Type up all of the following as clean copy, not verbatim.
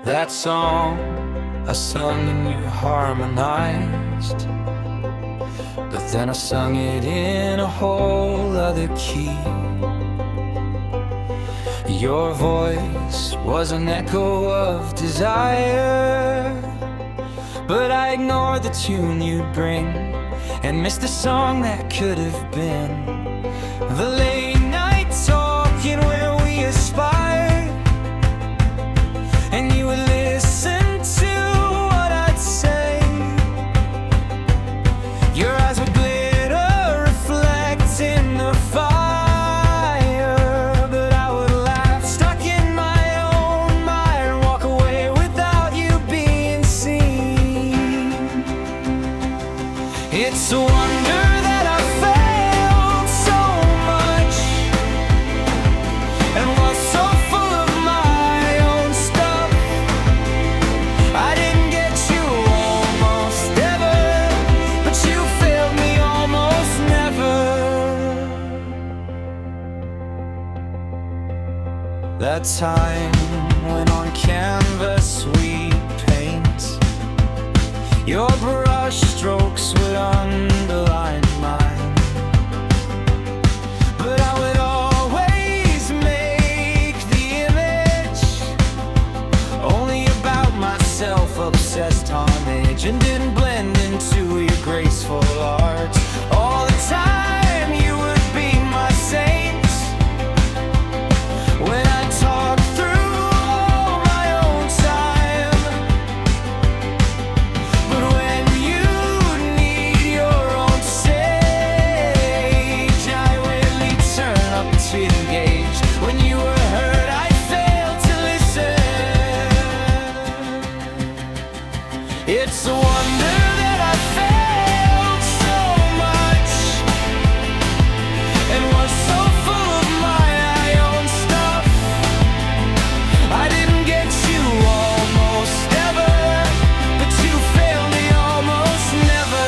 That song I sung and you harmonized, but then I sung it in a whole other key. Your voice was an echo of desire, but I ignored the tune you'd bring and missed the song that could have been. The late night talking where we aspired, and you would listen to what I'd say. Your eyes would glitter, reflecting the fire, but I would laugh, stuck in my own mind, walk away without you being seen. It's a wonder that I failed so much and was so full of my own stuff. I didn't get you almost ever, but you failed me almost never. That time when on canvas we paint, your brush strokes would underline mine, but I would always make the image only about myself, obsessed homage, and didn't blend into your graceful art. All the time you would be my saint when I talked through all my own time. But when you need your own stage, I really turn up to engage. When you were hurt, I failed to listen. It's a wonder that I failed so much and was so full of my own stuff. I didn't get you almost ever, but you failed me almost never.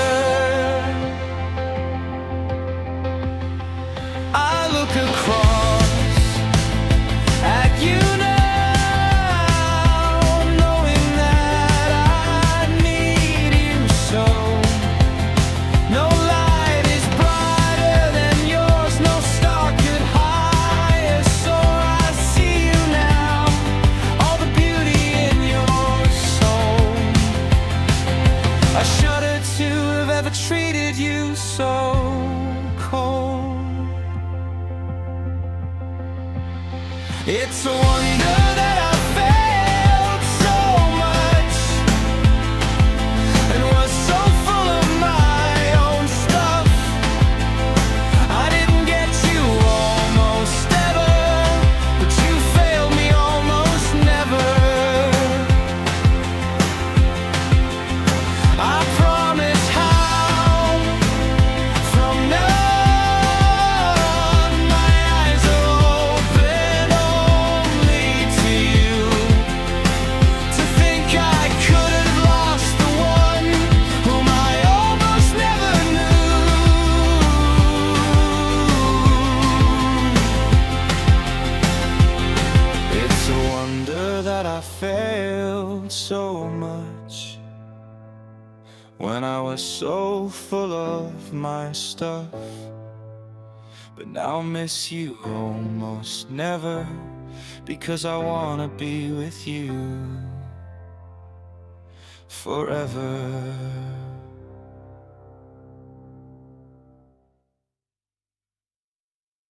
I look across at you now, knowing that I need you so. No light is brighter than yours, no star could higher. So I see you now, all the beauty in your soul. I shudder to have ever treated you so cold. It's a wonder that I failed so much and was so full of my own stuff. I didn't get you almost ever, but you failed me almost never. I promise how from now on my eyes are open only to you. To think I could have lost the one whom I almost never knew. It's a wonder that I failed so much when I was so full of my stuff, but now miss you almost never, because I wanna be with you forever.